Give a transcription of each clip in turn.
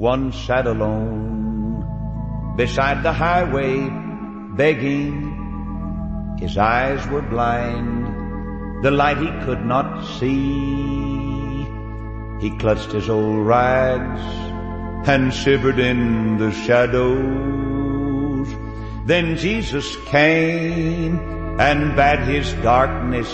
one sat alone beside the highway begging. His eyes were blind, the light he could not see. He clutched his old rags and shivered in the shadows. Then Jesus came and bade his darkness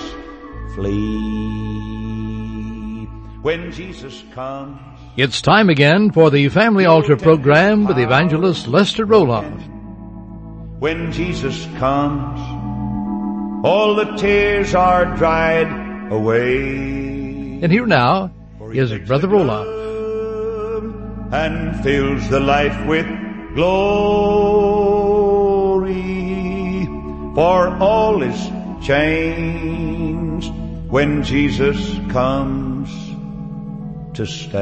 flee. When Jesus comes, it's time again for the Family Altar program with evangelist Lester Roloff. When Jesus comes, all the tears are dried away. And here now is Brother Roloff. And fills the life with glory, for all is changed when Jesus comes to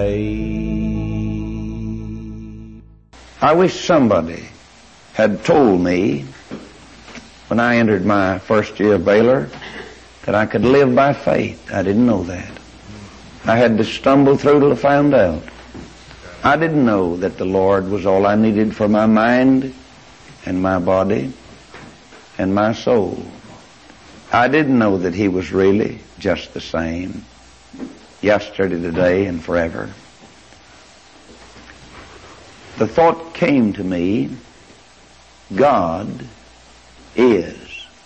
stay. I wish somebody had told me when I entered my first year of Baylor that I could live by faith. I didn't know that. I had to stumble through till I found out. I didn't know that the Lord was all I needed for my mind and my body and my soul. I didn't know that He was really just the same, yesterday, today, and forever. The thought came to me, God is.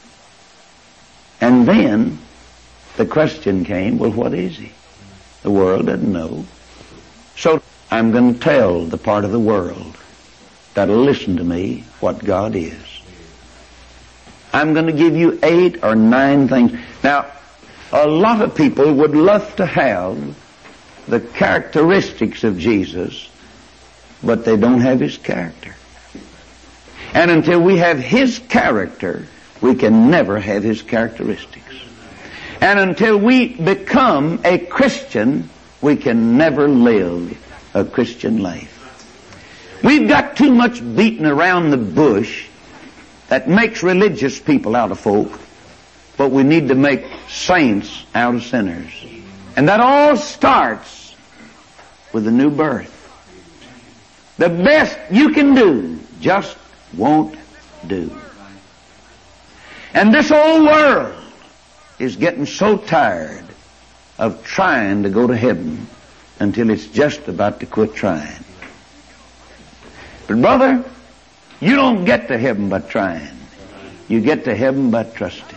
And then the question came, well, what is He? The world doesn't know. So I'm going to tell the part of the world that'll listen to me what God is. I'm going to give you 8 or 9 things. Now, a lot of people would love to have the characteristics of Jesus, but they don't have His character. And until we have His character, we can never have His characteristics. And until we become a Christian, we can never live a Christian life. We've got too much beating around the bush that makes religious people out of folk, but we need to make saints out of sinners. And that all starts with a new birth. The best you can do just won't do. And this old world is getting so tired of trying to go to heaven until it's just about to quit trying. But brother, you don't get to heaven by trying. You get to heaven by trusting.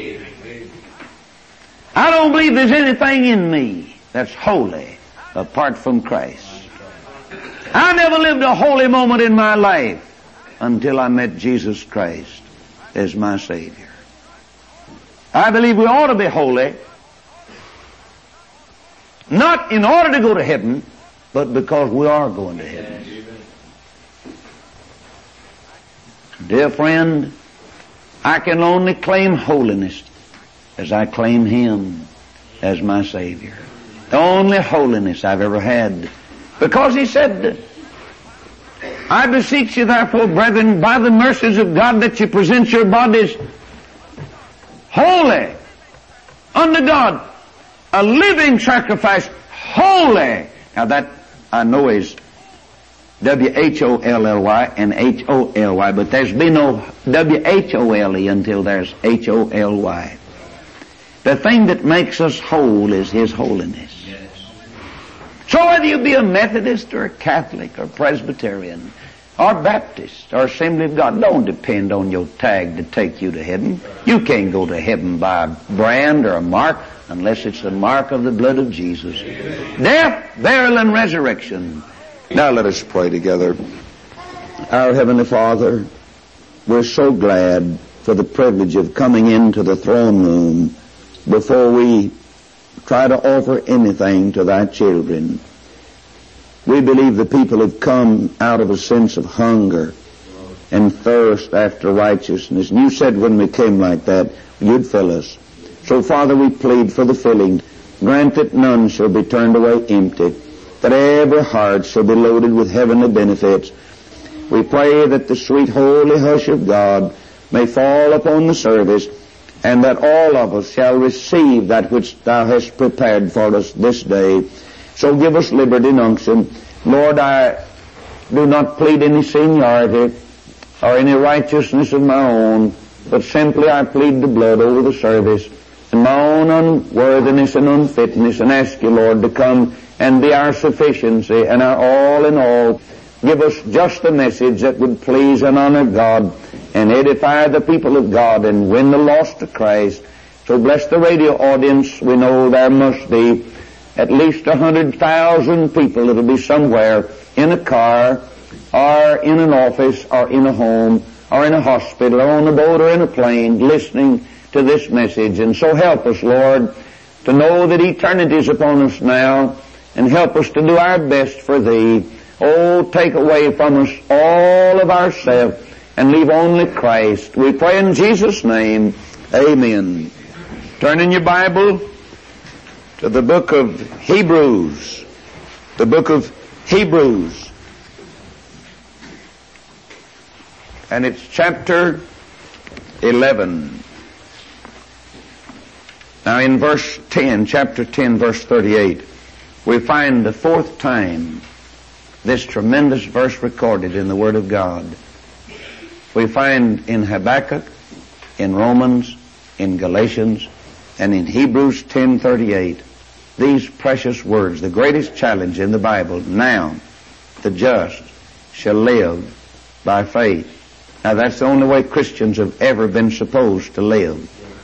I don't believe there's anything in me that's holy apart from Christ. I never lived a holy moment in my life until I met Jesus Christ as my Savior. I believe we ought to be holy, not in order to go to heaven, but because we are going to heaven. Dear friend, I can only claim holiness as I claim Him as my Savior. The only holiness I've ever had. Because He said, I beseech you therefore, brethren, by the mercies of God, that you present your bodies holy unto God, a living sacrifice, holy. Now that I know is W-H-O-L-L-Y and H-O-L-Y, but there's been no W-H-O-L-E until there's H-O-L-Y. The thing that makes us whole is His holiness. Yes. So whether you be a Methodist or a Catholic or Presbyterian or Baptist or Assembly of God, don't depend on your tag to take you to heaven. You can't go to heaven by a brand or a mark unless it's the mark of the blood of Jesus. Death, burial, and resurrection. Now let us pray together. Our Heavenly Father, we're so glad for the privilege of coming into the throne room before we try to offer anything to Thy children. We believe the people have come out of a sense of hunger and thirst after righteousness. And You said when we came like that, You'd fill us. So Father, we plead for the filling. Grant that none shall be turned away empty, that every heart shall be loaded with heavenly benefits. We pray that the sweet holy hush of God may fall upon the service, and that all of us shall receive that which Thou hast prepared for us this day. So give us liberty and unction. Lord, I do not plead any seniority or any righteousness of my own, but simply I plead the blood over the service and my own unworthiness and unfitness, and ask you, Lord, to come and be our sufficiency and our all in all. Give us just the message that would please and honor God and edify the people of God and win the lost to Christ. So bless the radio audience. We know there must be at least 100,000 people that'll be somewhere in a car or in an office or in a home or in a hospital or on a boat or in a plane listening to this message. And so help us, Lord, to know that eternity is upon us now, and help us to do our best for Thee. Oh, take away from us all of ourselves and leave only Christ. We pray in Jesus' name. Amen. Turn in your Bible to the book of Hebrews. The book of Hebrews. And it's chapter 11. Now in verse 10, chapter 10, verse 38, we find the fourth time this tremendous verse recorded in the Word of God. We find in Habakkuk, in Romans, in Galatians, and in Hebrews 10:38, these precious words, the greatest challenge in the Bible. Now, the just shall live by faith. Now that's the only way Christians have ever been supposed to live.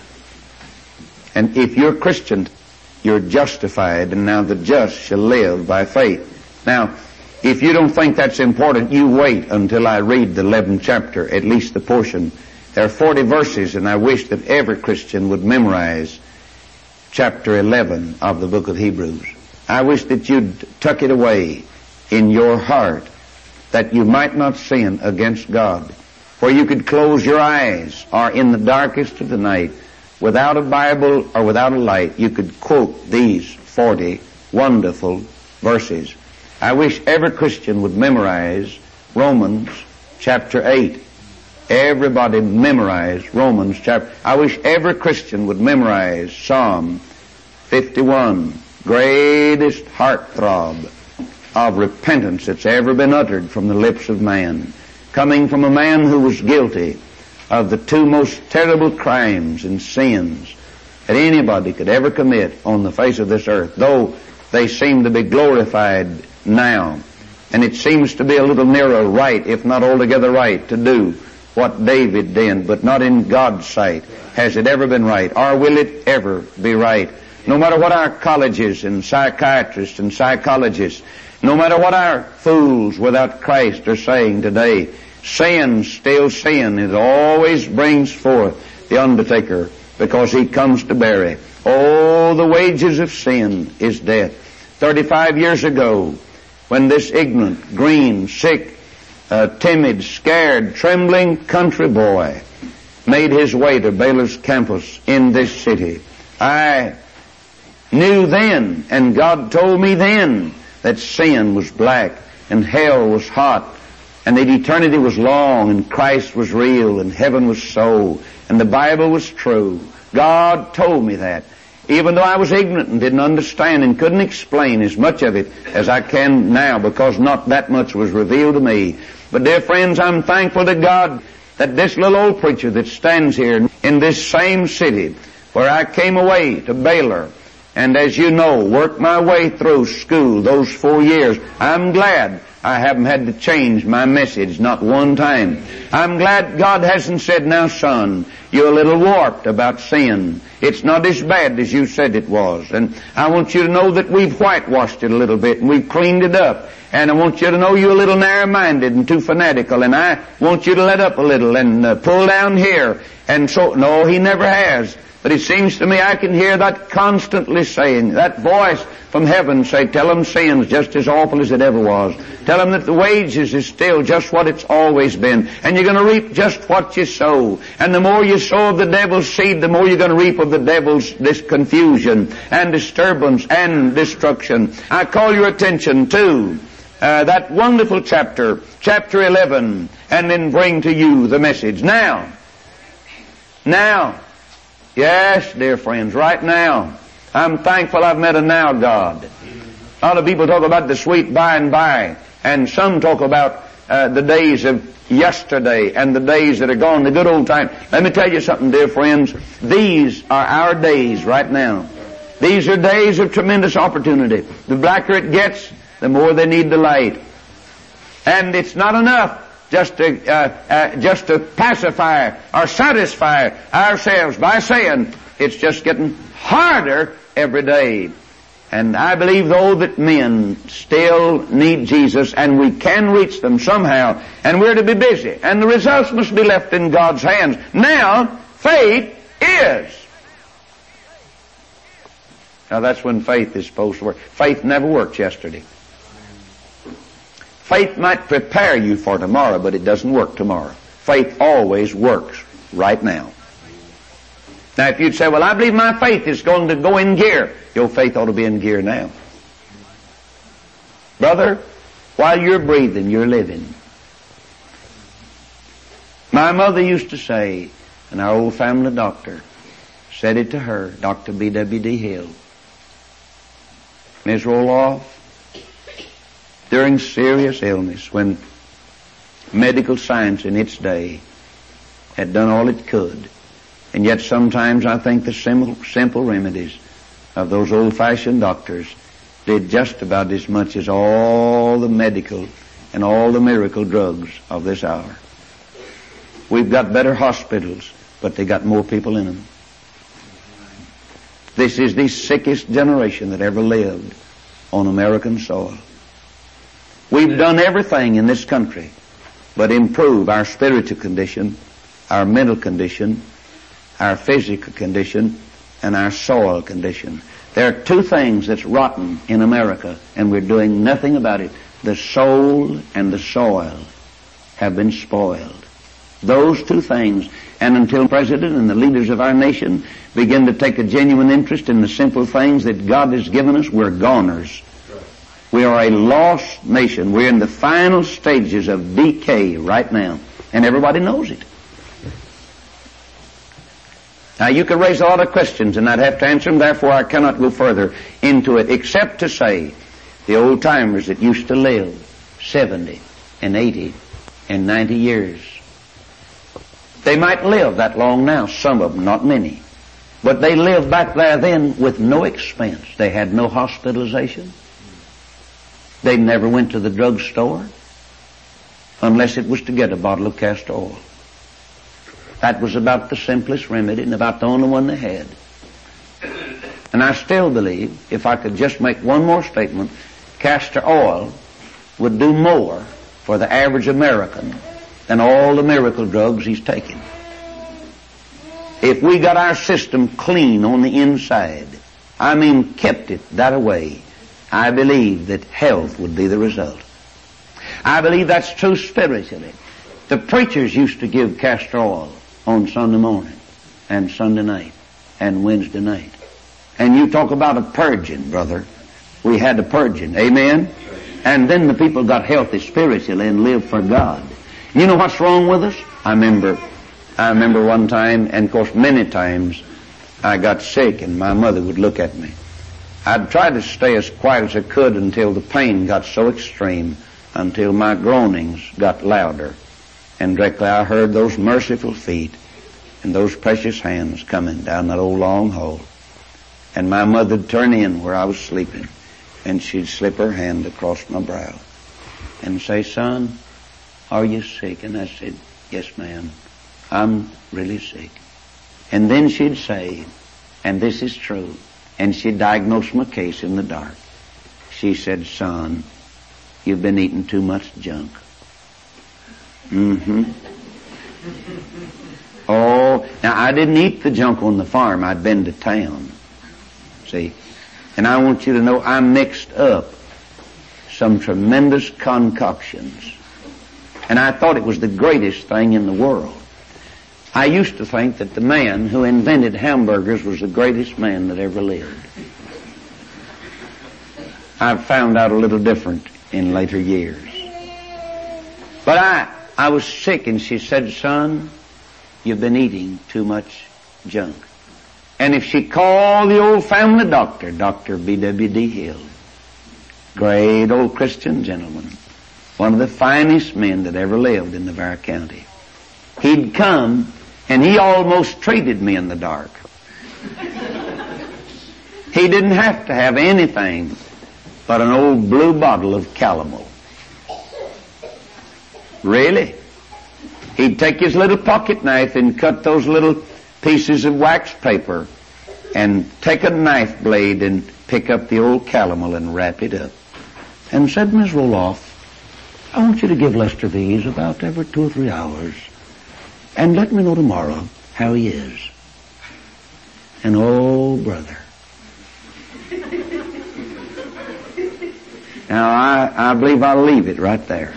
And if you're Christian, you're justified, and now the just shall live by faith. Now, if you don't think that's important, you wait until I read the 11th chapter, at least the portion. There are 40 verses, and I wish that every Christian would memorize chapter 11 of the book of Hebrews. I wish that you'd tuck it away in your heart, that you might not sin against God, where you could close your eyes, or in the darkest of the night, without a Bible or without a light, you could quote these 40 wonderful verses. I wish every Christian would memorize Romans chapter 8. Everybody memorize Romans chapter. I wish every Christian would memorize Psalm 51, greatest heartthrob of repentance that's ever been uttered from the lips of man, coming from a man who was guilty of the two most terrible crimes and sins that anybody could ever commit on the face of this earth, though they seem to be glorified now. And it seems to be a little nearer right, if not altogether right, to do what David did, but not in God's sight has it ever been right, or will it ever be right. No matter what our colleges and psychiatrists and psychologists, no matter what our fools without Christ are saying today, sin, still sin, it always brings forth the undertaker, because he comes to bury. Oh, the wages of sin is death. 35 years ago, when this ignorant, green, sick, timid, scared, trembling country boy made his way to Baylor's campus in this city, I knew then, and God told me then, that sin was black and hell was hot, and that eternity was long, and Christ was real, and heaven was so, and the Bible was true. God told me that, even though I was ignorant and didn't understand and couldn't explain as much of it as I can now, because not that much was revealed to me. But dear friends, I'm thankful to God that this little old preacher that stands here in this same city where I came away to Baylor, and as you know, worked my way through school those 4 years, I'm glad I haven't had to change my message not one time. I'm glad God hasn't said, now son, you're a little warped about sin. It's not as bad as you said it was. And I want you to know that we've whitewashed it a little bit and we've cleaned it up. And I want you to know you're a little narrow-minded and too fanatical. And I want you to let up a little and pull down here. And so, no, he never has. But it seems to me I can hear that constantly saying, that voice from heaven say, tell them sin's just as awful as it ever was. Tell them that the wages is still just what it's always been. And you're going to reap just what you sow. And the more you sow of the devil's seed, the more you're going to reap of the devil's this confusion and disturbance and destruction. I call your attention to that wonderful chapter 11, and then bring to you the message. Now, yes, dear friends, right now. I'm thankful I've met a now God. A lot of people talk about the sweet by and by, And some talk about the days of yesterday and the days that are gone, the good old time. Let me tell you something, dear friends. These are our days right now. These are days of tremendous opportunity. The blacker it gets, the more they need the light. And it's not enough just to pacify or satisfy ourselves by saying it's just getting harder every day. And I believe, though, that men still need Jesus, and we can reach them somehow, and we're to be busy, and the results must be left in God's hands. Now, faith is. Now, that's when faith is supposed to work. Faith never worked yesterday. Faith might prepare you for tomorrow, but it doesn't work tomorrow. Faith always works right now. Now, if you'd say, well, I believe my faith is going to go in gear, your faith ought to be in gear now. Brother, while you're breathing, you're living. My mother used to say, and our old family doctor said it to her, Dr. B.W.D. Hill, Ms. Roloff, during serious illness, when medical science in its day had done all it could, and yet sometimes I think the simple remedies of those old-fashioned doctors did just about as much as all the medical and all the miracle drugs of this hour. We've got better hospitals, but they got more people in them. This is the sickest generation that ever lived on American soil. We've done everything in this country but improve our spiritual condition, our mental condition, our physical condition, and our soil condition. There are two things that's rotten in America, and we're doing nothing about it. The soul and the soil have been spoiled. Those two things. And until the President and the leaders of our nation begin to take a genuine interest in the simple things that God has given us, we're goners. We are a lost nation. We're in the final stages of decay right now. And everybody knows it. Now, you could raise a lot of questions, and I'd have to answer them. Therefore, I cannot go further into it, except to say the old-timers that used to live 70 and 80 and 90 years, they might live that long now, some of them, not many. But they lived back there then with no expense. They had no hospitalization. They never went to the drugstore unless it was to get a bottle of castor oil. That was about the simplest remedy and about the only one they had. And I still believe, if I could just make one more statement, castor oil would do more for the average American than all the miracle drugs he's taking. If we got our system clean on the inside, I mean kept it that way, I believe that health would be the result. I believe that's true spiritually. The preachers used to give castor oil on Sunday morning and Sunday night and Wednesday night. And you talk about a purging, brother. We had a purging. Amen? And then the people got healthy spiritually and lived for God. You know what's wrong with us? I remember one time, and of course many times, I got sick and my mother would look at me. I'd try to stay as quiet as I could until the pain got so extreme, until my groanings got louder. And directly I heard those merciful feet and those precious hands coming down that old long hall. And my mother'd turn in where I was sleeping, and she'd slip her hand across my brow and say, "Son, are you sick?" And I said, "Yes, ma'am, I'm really sick." And then she'd say, and this is true, and she'd diagnose my case in the dark. She said, "Son, you've been eating too much junk." Oh, now I didn't eat the junk on the farm. I'd been to town. See? And I want you to know I mixed up some tremendous concoctions. And I thought it was the greatest thing in the world. I used to think that the man who invented hamburgers was the greatest man that ever lived. I've found out a little different in later years. But I was sick, and she said, "Son, you've been eating too much junk." And if she called the old family doctor, Dr. B.W.D. Hill, great old Christian gentleman, one of the finest men that ever lived in Navarre County. He'd come, and he almost treated me in the dark. He didn't have to have anything but an old blue bottle of calomel. Really? He'd take his little pocket knife and cut those little pieces of wax paper and take a knife blade and pick up the old calomel and wrap it up. And said, Miss Roloff, I want you to give Lester these about every 2 or 3 hours and let me know tomorrow how he is. And oh, brother. Now, I believe I'll leave it right there.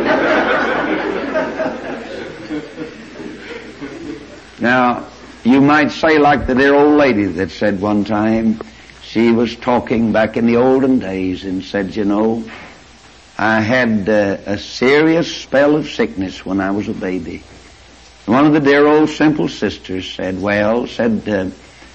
Now, you might say like the dear old lady that said one time, she was talking back in the olden days and said, you know, I had a serious spell of sickness when I was a baby. One of the dear old simple sisters said, well, said,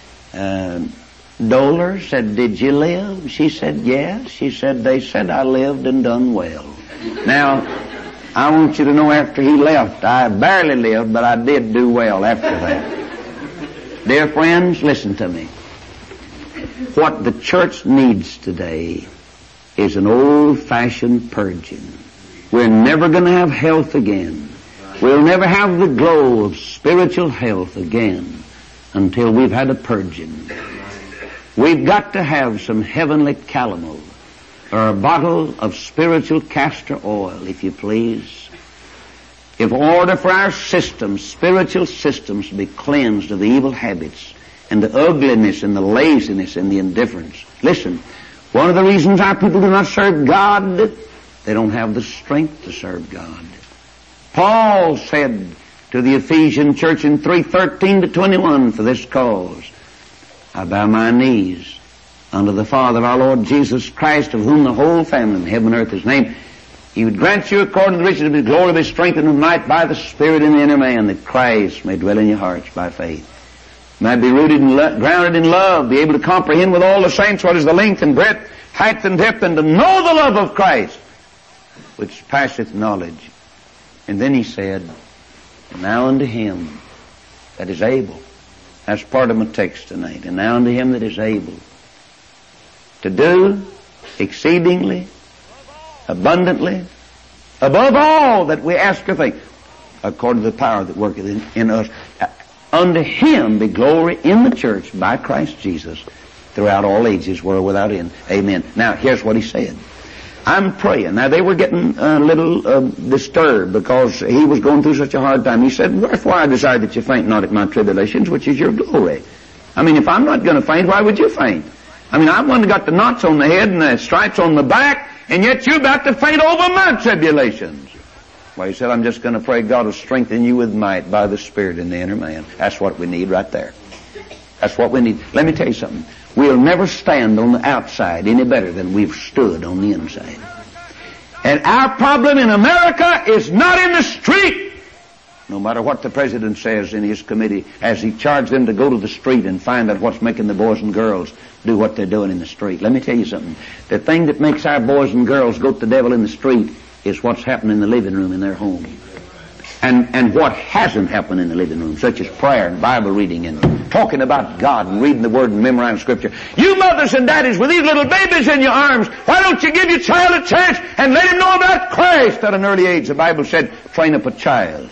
Doler, said, did you live? She said, yes. She said, they said I lived and done well. Now, I want you to know after he left, I barely lived, but I did do well after that. Dear friends, listen to me. What the church needs today is an old-fashioned purging. We're never going to have health again. We'll never have the glow of spiritual health again until we've had a purging. We've got to have some heavenly calomel or a bottle of spiritual castor oil, if you please. In order for our systems, spiritual systems, to be cleansed of the evil habits and the ugliness and the laziness and the indifference. Listen, one of the reasons our people do not serve God, they don't have the strength to serve God. Paul said to the Ephesian church in 3:13-21, for this cause, I bow my knees unto the Father of our Lord Jesus Christ, of whom the whole family in heaven and earth is named. He would grant you according to the riches of His glory, be strengthened and might by the Spirit in the inner man, that Christ may dwell in your hearts by faith. Might be rooted and grounded in love, be able to comprehend with all the saints what is the length and breadth, height and depth, and to know the love of Christ, which passeth knowledge. And then he said, now unto Him that is able. That's part of my text tonight. And now unto Him that is able to do exceedingly, abundantly, above all that we ask or think, according to the power that worketh in us. Unto Him be glory in the church by Christ Jesus throughout all ages, world without end. Amen. Now, here's what he said. I'm praying. Now, they were getting a little disturbed because he was going through such a hard time. He said, wherefore I desire that you faint not at my tribulations, which is your glory. I mean, if I'm not going to faint, why would you faint? I mean, I'm one that got the knots on the head and the stripes on the back, and yet you're about to faint over my tribulations. Well, he said, I'm just going to pray God will strengthen you with might by the Spirit in the inner man. That's what we need right there. That's what we need. Let me tell you something. We'll never stand on the outside any better than we've stood on the inside. And our problem in America is not in the street. No matter what the President says in his committee, as he charged them to go to the street and find out what's making the boys and girls do what they're doing in the street. Let me tell you something. The thing that makes our boys and girls go to the devil in the street is what's happening in the living room in their home. And what hasn't happened in the living room, such as prayer and Bible reading and talking about God and reading the Word and memorizing Scripture. You mothers and daddies with these little babies in your arms, why don't you give your child a chance and let him know about Christ at an early age? The Bible said, train up a child.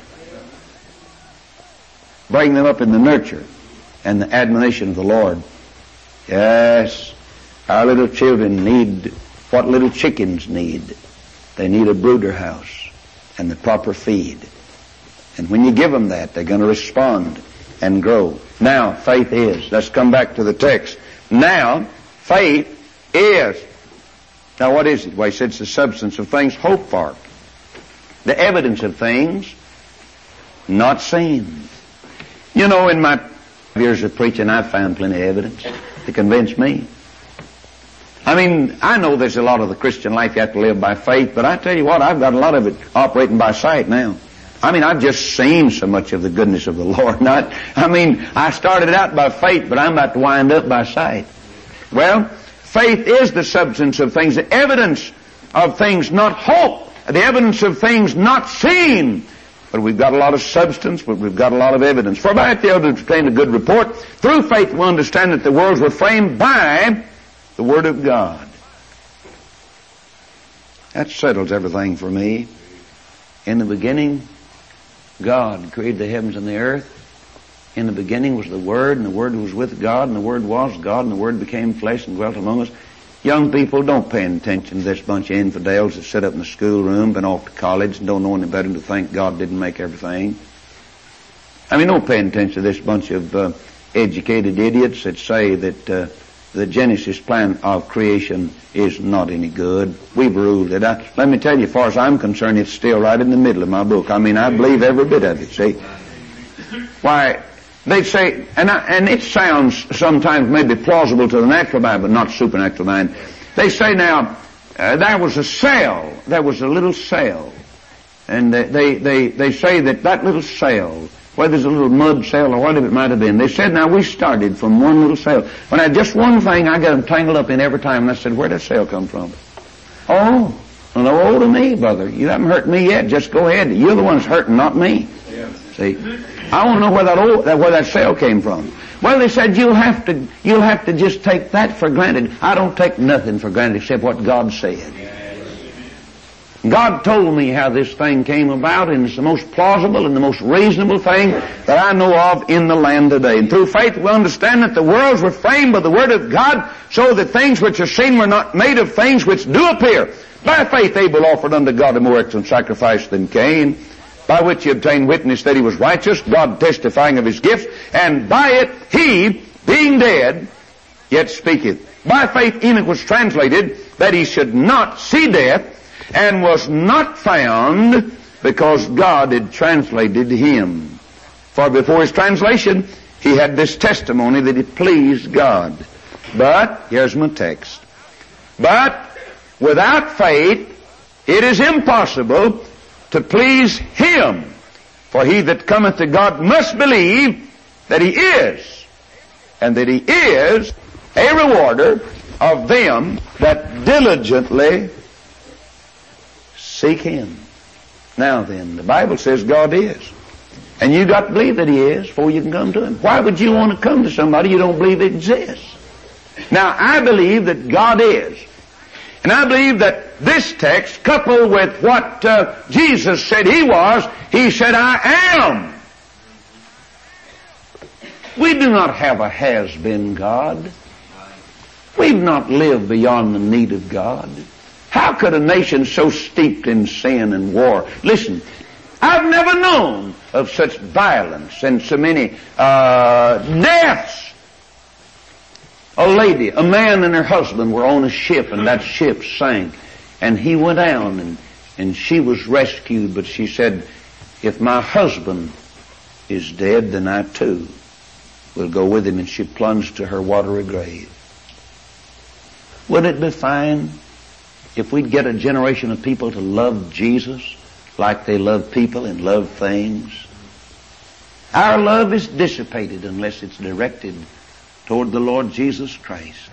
Bring them up in the nurture and the admonition of the Lord. Yes, our little children need what little chickens need. They need a brooder house and the proper feed. And when you give them that, they're going to respond and grow. Now, faith is. Let's come back to the text. Now, faith is. Now, what is it? Well, he said it's the substance of things hoped for. The evidence of things not seen. You know, in my years of preaching, I've found plenty of evidence to convince me. I mean, I know there's a lot of the Christian life you have to live by faith, but I tell you what, I've got a lot of it operating by sight now. I mean, I've just seen so much of the goodness of the Lord. I started out by faith, but I'm about to wind up by sight. Well, faith is the substance of things, the evidence of things not hoped the evidence of things not seen. But we've got a lot of substance, but we've got a lot of evidence. For by it the elders obtained a good report. Through faith we understand that the worlds were framed by the Word of God. That settles everything for me. In the beginning, God created the heavens and the earth. In the beginning was the Word, and the Word was with God, and the Word was God, and the Word became flesh and dwelt among us. Young people, don't pay attention to this bunch of infidels that sit up in the schoolroom, been off to college, and don't know any better than to think God didn't make everything. I mean, don't pay attention to this bunch of educated idiots that say that the Genesis plan of creation is not any good. We've ruled it out. Let me tell you, as far as I'm concerned, it's still right in the middle of my book. I mean, I believe every bit of it, see. Why, they say, and it sounds sometimes maybe plausible to the natural mind, but not supernatural mind. They say now, there was a cell, there was a little cell, and they say that little cell, whether it's a little mud cell or whatever it might have been, they said, now we started from one little cell. When I had just one thing, I got them tangled up in every time, and I said, where'd that cell come from? Oh, no, to me, brother. You haven't hurt me yet. Just go ahead. You're the one that's hurting, not me. Yeah. See, I want to know where that cell came from. Well, they said you'll have to just take that for granted. I don't take nothing for granted except what God said. God told me how this thing came about, and it's the most plausible and the most reasonable thing that I know of in the land today. And through faith we understand that the worlds were framed by the Word of God, so that things which are seen were not made of things which do appear. By faith Abel offered unto God a more excellent sacrifice than Cain, by which he obtained witness that he was righteous, God testifying of his gifts, and by it he, being dead, yet speaketh. By faith Enoch was translated that he should not see death, and was not found, because God had translated him. For before his translation he had this testimony that it pleased God. But, here's my text, but without faith it is impossible to please him. For he that cometh to God must believe that he is, and that he is a rewarder of them that diligently seek him. Now then, the Bible says God is. And you got to believe that he is before you can come to him. Why would you want to come to somebody you don't believe exists? Now, I believe that God is. And I believe that this text, coupled with what Jesus said he was, he said, I am. We do not have a has-been God. We've not lived beyond the need of God. How could a nation so steeped in sin and war? Listen, I've never known of such violence and so many deaths. A lady, a man and her husband were on a ship, and that ship sank. And he went down, and she was rescued, but she said, if my husband is dead, then I too will go with him. And she plunged to her watery grave. Wouldn't it be fine if we'd get a generation of people to love Jesus like they love people and love things? Our love is dissipated unless it's directed toward the Lord Jesus Christ.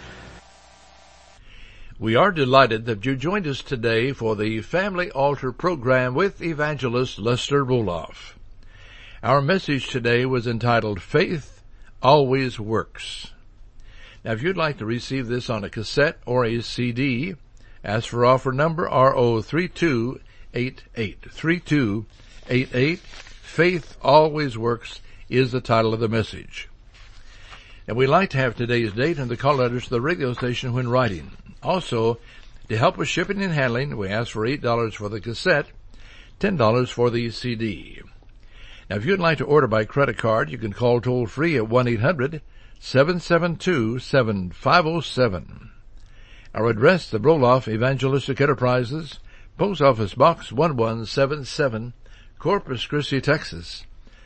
We are delighted that you joined us today for the Family Altar program with Evangelist Lester Roloff. Our message today was entitled, Faith Always Works. Now, if you'd like to receive this on a cassette or a CD, ask for offer number RO3288. 3288. Faith Always Works is the title of the message. And we'd like to have today's date and the call letters to the radio station when writing. Also, to help with shipping and handling, we ask for $8 for the cassette, $10 for the CD. Now, if you'd like to order by credit card, you can call toll-free at 1-800-772-7507. Our address, the Roloff Evangelistic Enterprises, Post Office Box 1177, Corpus Christi, Texas,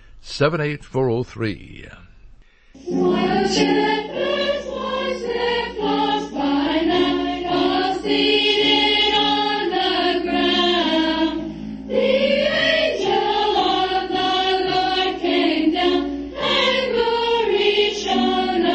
78403. While shepherds watch their flocks by night, all seated on the ground, the angel of the Lord came down, and glory shone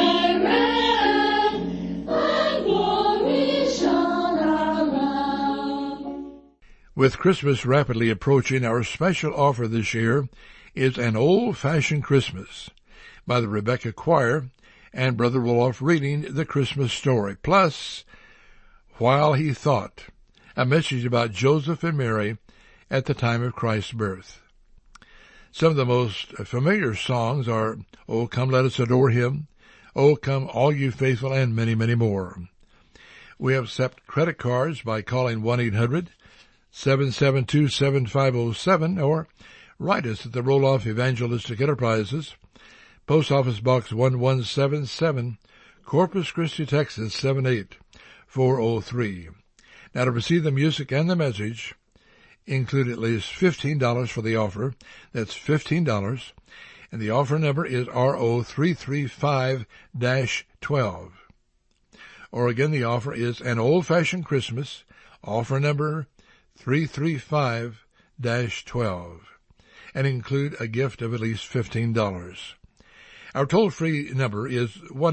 around, and glory shone around. With Christmas rapidly approaching, our special offer this year is An Old-Fashioned Christmas by the Rebecca Choir and Brother Roloff reading the Christmas story, plus While He Thought, a message about Joseph and Mary at the time of Christ's birth. Some of the most familiar songs are Oh, Come Let Us Adore Him, Oh, Come All You Faithful, and many, many more. We accept credit cards by calling 1-800-772-7507 or write us at the Roloff Evangelistic Enterprises, Post Office Box 1177, Corpus Christi, Texas 78403. Now, to receive the music and the message, include at least $15 for the offer. That's $15. And the offer number is RO335-12. Or again, the offer is An Old-Fashioned Christmas, offer number 335-12, and include a gift of at least $15. Our toll-free number is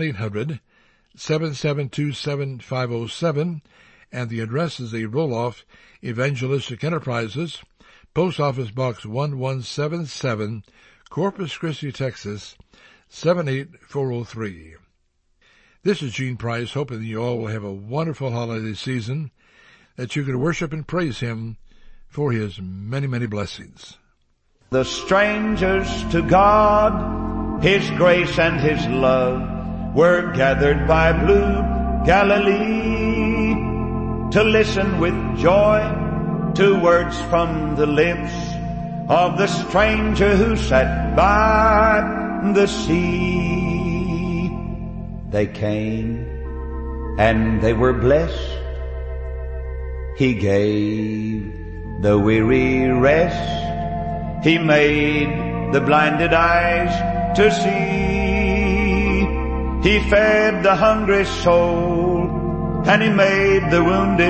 1-800-772-7507, and the address is the Roloff Evangelistic Enterprises, Post Office Box 1177, Corpus Christi, Texas 78403. This is Gene Price, hoping that you all will have a wonderful holiday season, that you can worship and praise Him for His many, many blessings. The strangers to God, His grace and His love, were gathered by blue Galilee to listen with joy to words from the lips of the stranger who sat by the sea. They came and they were blessed. He gave the weary rest. He made the blinded eyes to see. He fed the hungry soul, and He made the wounded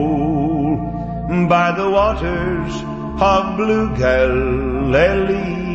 whole by the waters of blue Galilee.